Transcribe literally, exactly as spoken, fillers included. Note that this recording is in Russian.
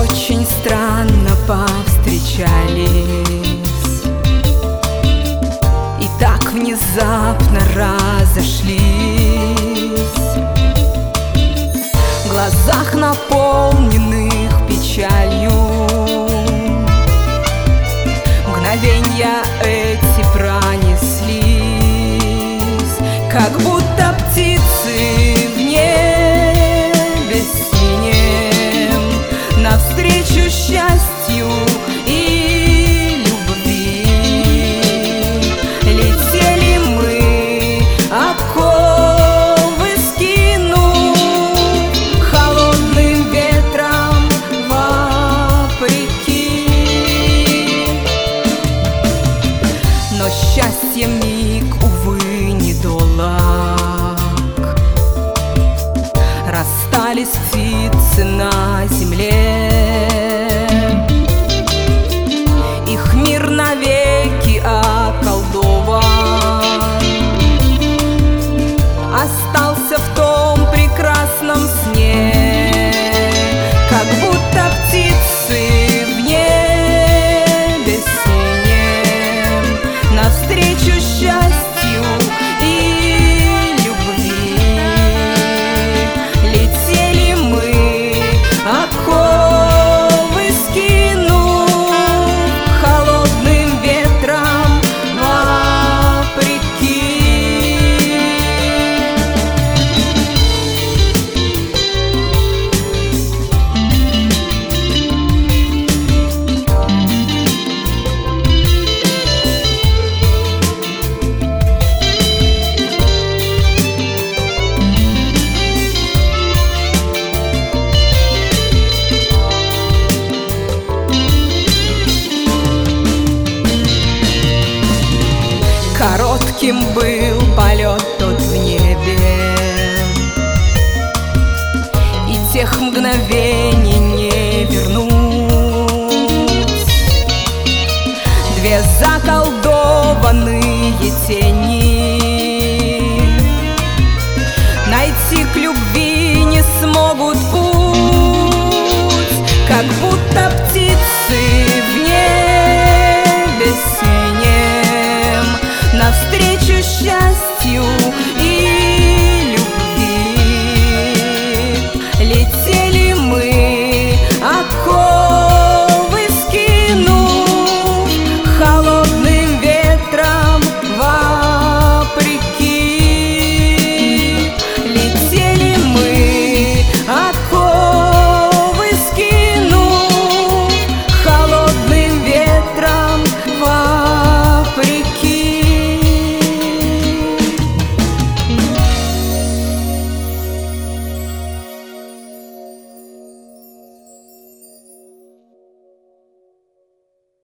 очень странно повстречались и так внезапно разошлись. В глазах, наполненных печалью, мгновенья эти пронеслись, как будто птицы в небе синем навстречу счастью и любви. Летели мы, оковы скинув, холодным ветром вопреки. Но счастье миг, увы, недолог. Расстались птицы на земле, их мир навеки околдован. Остался в том прекрасном сне, как будто птицы в небе синем навстречу счастью и любви. Летели мы, оковы скинув, холодным ветром вопреки. Коротким был полет тот в небе, и тех мгновений не вернуть. Две заколдованные тени найти к любви не смогут путь, как будто птицы